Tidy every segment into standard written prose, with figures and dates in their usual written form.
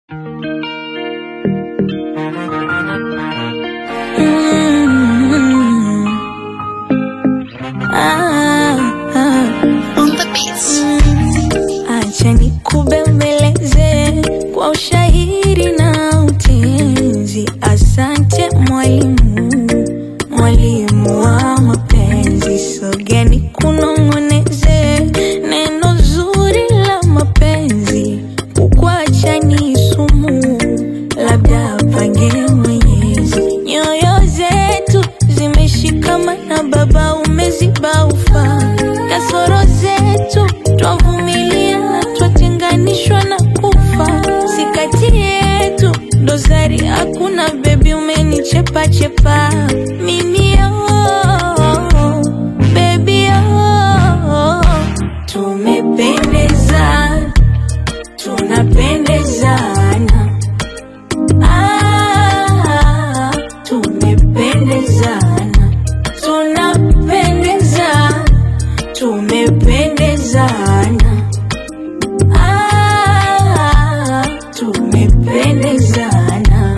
Acha nikubembeleze kwa ushahiri na utenzi. Asante mwalimu, mwalimu wa mapenzi. Sogeni kunong'oneze neno zuri la mapenzi. Kukuacha ni sumu, labda apange Mwenyezi. Nyoyo zetu zimeshikamana, baba umeziba ufa. Kasoro zetu twavumilia na twatenganishwa na kufa. Sikati yetu dosari hakuna, baby umenichepa chepa. Mimi baby tumependezana, tunapendezana. Tumependezana, tunapendezana, tumependezana. Tumependezana.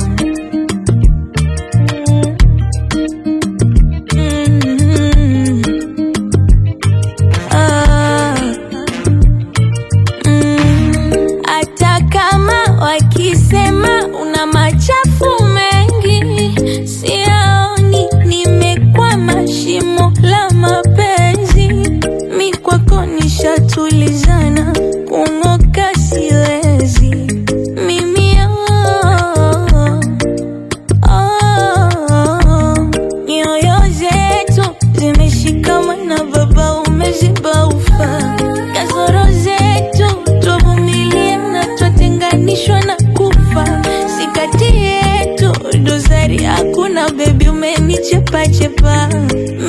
Hata kama wakisema una machafu mengi, siaoni nimekwama shimo la mapenzi. Mi kwako nishatulizana, kung'oka siwezi. Mimi nyoyo zetu zimeshikamana, baba umeziba ufa. Kasoro zetu twavumilia na twatenganishwa na kufa. Sikati yetu dosari hakuna, baby umenichepa chepa.